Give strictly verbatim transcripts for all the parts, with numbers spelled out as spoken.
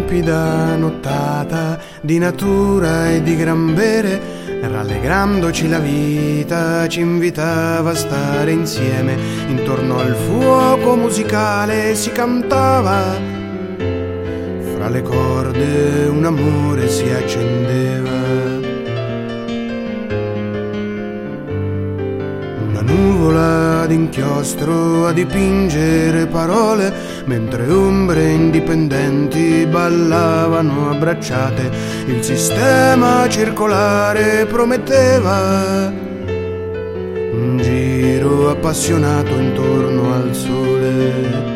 limpida nottata di natura e di gran bere, rallegrandoci la vita, ci invitava a stare insieme. Intorno al fuoco musicale si cantava, fra le corde un amore si accendeva. Una nuvola d'inchiostro a dipingere parole, mentre ombre indipendenti ballavano abbracciate. Il sistema circolare prometteva un giro appassionato intorno al sole.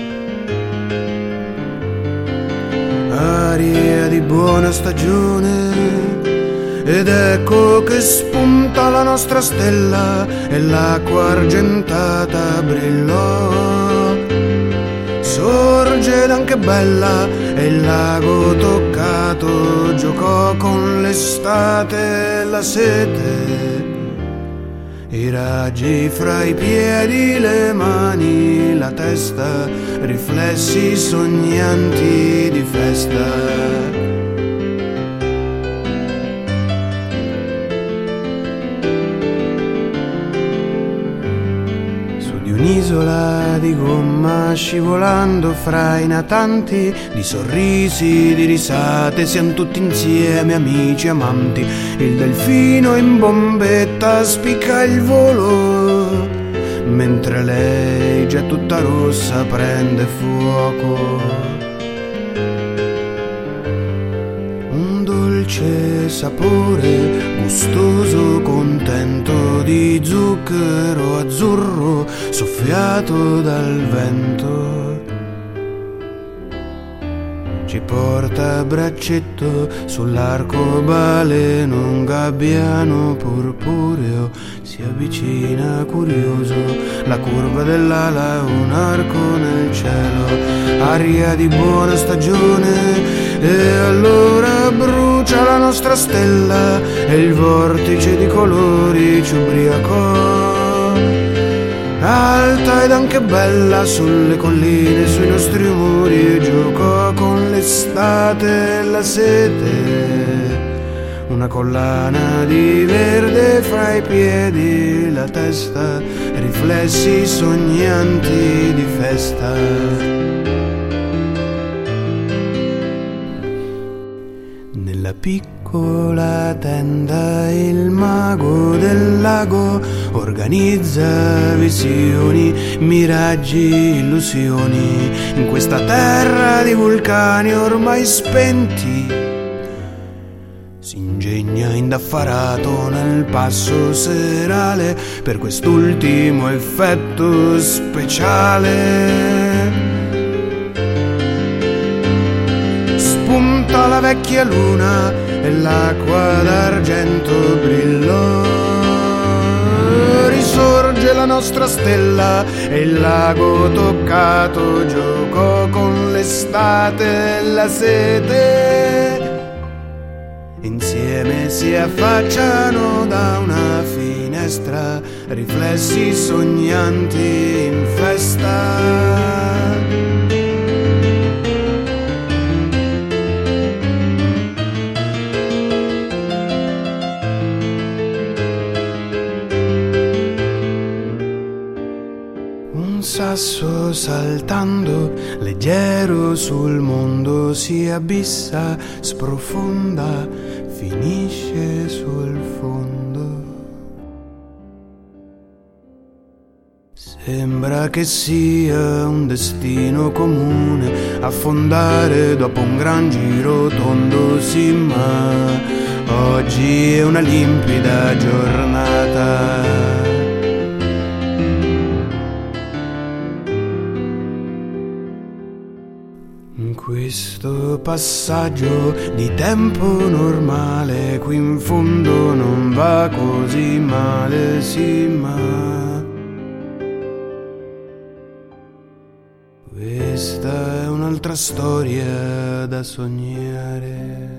Aria di buona stagione, ed ecco che spunta la nostra stella e l'acqua argentata brillò. Sorge ed anche bella e il lago toccato giocò con l'estate e la sete. I raggi fra i piedi, le mani, la testa, riflessi sognanti di festa. Un'isola di gomma scivolando fra i natanti, di sorrisi, di risate, siamo tutti insieme amici, amanti. Il delfino in bombetta spicca il volo, mentre lei già tutta rossa prende fuoco. Un dolce sapore, gustoso, contento di zucchero azzurro soffiato dal vento, ci porta a braccetto sull'arcobaleno un gabbiano purpureo, si avvicina curioso, la curva dell'ala un arco nel cielo. Aria di buona stagione, e allora brucia la nostra stella e il vortice di colori ci ubriacò. Alta ed anche bella sulle colline, sui nostri muri, giocò con l'estate e la sete. Una collana di verde fra i piedi, la testa, riflessi sognanti di festa. Nella piccola tenda il mago del lago organizza visioni, miraggi, illusioni. In questa terra di vulcani ormai spenti si ingegna indaffarato nel passo serale per quest'ultimo effetto speciale. Spunta la vecchia luna e l'acqua d'argento brillò. Risorge la nostra stella e il lago toccato giocò con l'estate e la sete. Insieme si affacciano da una finestra, riflessi sognanti in festa. Un sasso saltando leggero sul mondo si abissa, sprofonda, finisce sul fondo. Sembra che sia un destino comune affondare dopo un gran giro tondo, sì, ma oggi è una limpida giornata. In questo passaggio di tempo normale, qui in fondo non va così male, sì, ma questa è un'altra storia da sognare.